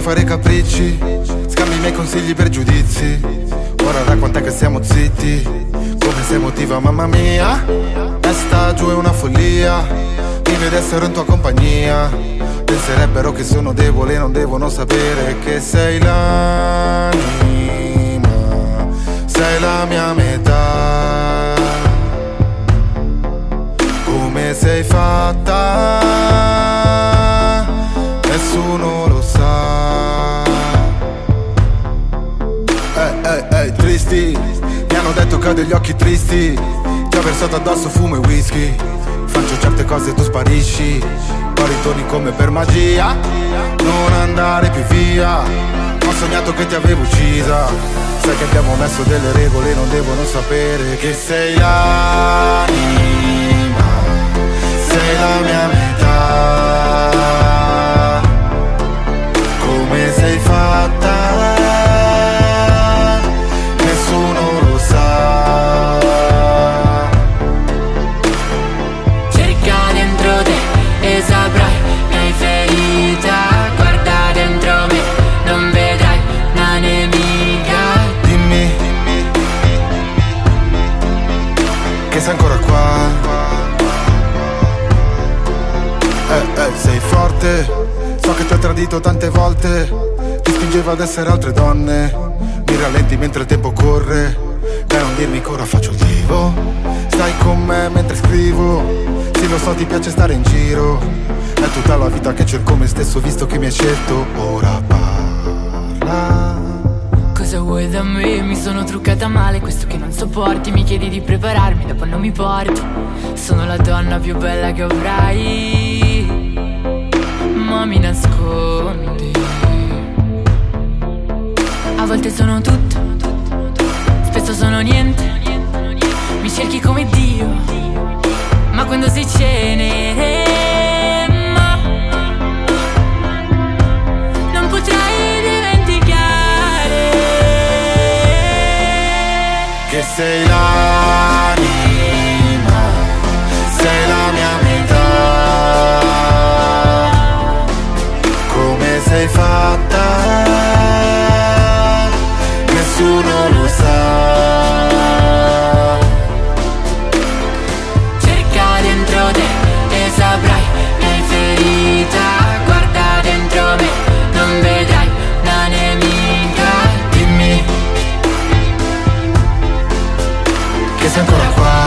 fare capricci, scambi i miei consigli per giudizi. Ora da quant'è che siamo zitti? Come sei emotiva, mamma mia? Testa giù è una follia, mi vedessero in tua compagnia penserebbero che sono debole e non devono sapere che sei l'anima, sei la mia metà. Come sei fatta, nessuno lo sa. Tristi, mi hanno detto che ho degli occhi tristi. Ti ho versato addosso fumo e whisky. Faccio certe cose e tu sparisci, poi ritorni come per magia. Non andare più via, ho sognato che ti avevo uccisa. Sai che abbiamo messo delle regole, non devono sapere che sei l'anima, sei la mia metà. Come sei fatta, nessuno lo sa. Cerca dentro te e saprai che hai ferita. Guarda dentro me, non vedrai una nemica. Dimmi che sei ancora qua. Sei forte, so che ti ho tradito tante volte. Ti spingeva ad essere altre donne. Mi rallenti mentre il tempo corre. Dai, non dirmi che ora faccio il divo. Stai con me mentre scrivo. Sì, lo so, ti piace stare in giro. È tutta la vita che cerco me stesso, visto che mi hai scelto. Ora parla. Cosa vuoi da me? Mi sono truccata male, questo che non sopporti. Mi chiedi di prepararmi, dopo non mi porti. Sono la donna più bella che avrai, ma mi nascondi. A volte sono tutto, spesso sono niente. Mi cerchi come Dio, ma quando sei cenere non potrai dimenticare che sei l'anima, sei la mia metà. Come sei fatta, nessuno lo sa. Cerca dentro te e saprai che hai ferita. Guarda dentro me, non vedrai una nemica. Dimmi che sei ancora qua.